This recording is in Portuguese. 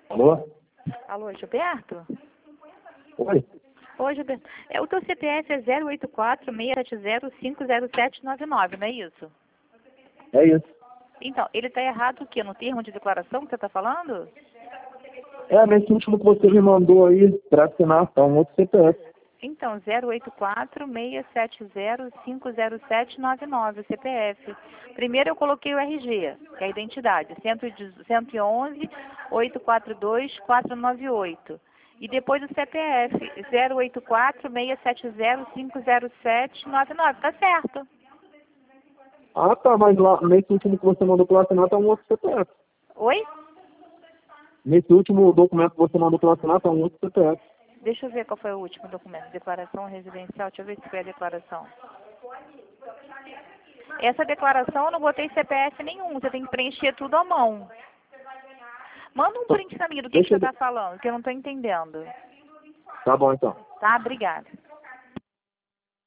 Alô? Alô, Gilberto? Oi? Oi, Gilberto. O teu CPF é 084-670-50799, não é isso? É isso. Então, ele está errado o quê? No termo de declaração que você está falando? É, nesse último que você me mandou aí para assinar, tá um outro CPF. Então, 084-670-50799, o CPF. Primeiro eu coloquei o RG, que é a identidade, 111-842-498. E depois o CPF, 084-670-50799. Tá certo. Ah, tá, mas lá, nesse último que você mandou para assinar, tá um outro CPF. Oi? Nesse último documento que você mandou para assinar, tá um outro CPF. Deixa eu ver qual foi o último documento. Declaração residencial. Deixa eu ver se foi a declaração. Essa declaração eu não botei CPF nenhum. Você tem que preencher tudo à mão. Manda um print pra mim do que você está falando, que eu não estou entendendo. Tá bom, então. Tá? Obrigada.